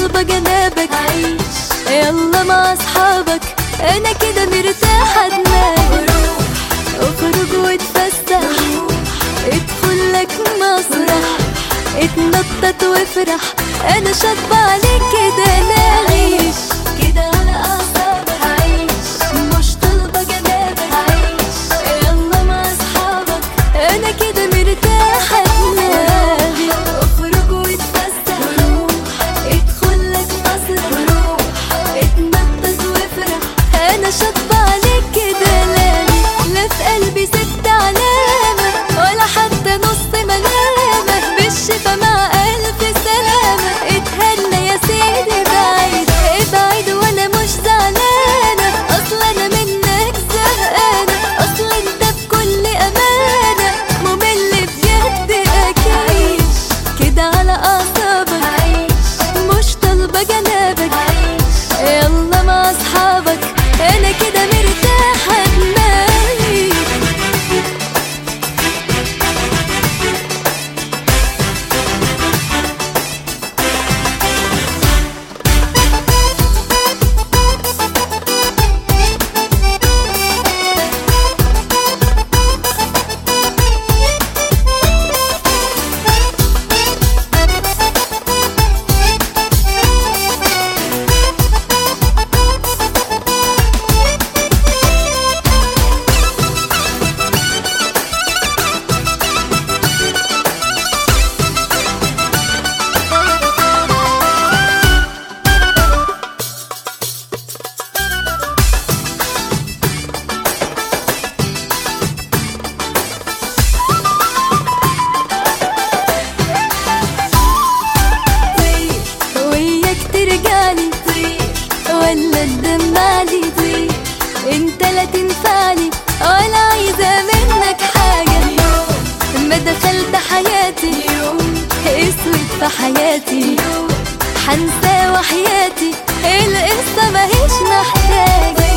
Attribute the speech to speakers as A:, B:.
A: طالبة جنابك عيش، يلا مع اصحابك انا كده مرتاحة دماغي. اخرج واتفسح، ادخل لك مسرح، اتنطط وافرح، انا شاطبة عليك كده نعيش كده على اعصابك عيش، مش طالبة جنابك عيش، يلا مع اصحابك انا كده مرتاحة دماغي. اخرج واتفسح، ادخل لك مسرح، اتنطط وافرح، انا شاطبة عليك كده لاغي. لا في قلبي ست علامة ولا حتى نص ملامة، بالشفا مع ألف سلامة، اتهنى يا سيدي بعيد ابعد وانا مش زعلانة، اصل انا منك زهقانة، اصل انت بكل امانة ممل بجد اكيد. كده على اعصابك عيش، مش طالبة جنابك عيش، يلا مع اصحابك انا كده مرتاحة دماغي. ولا تدمعلي طير، انت لا تنفعني ولا عايزة منك حاجة. ما دخلت حياتي اسود في حياتي، حنسى وحياتي القصة ماهيش محتاجة.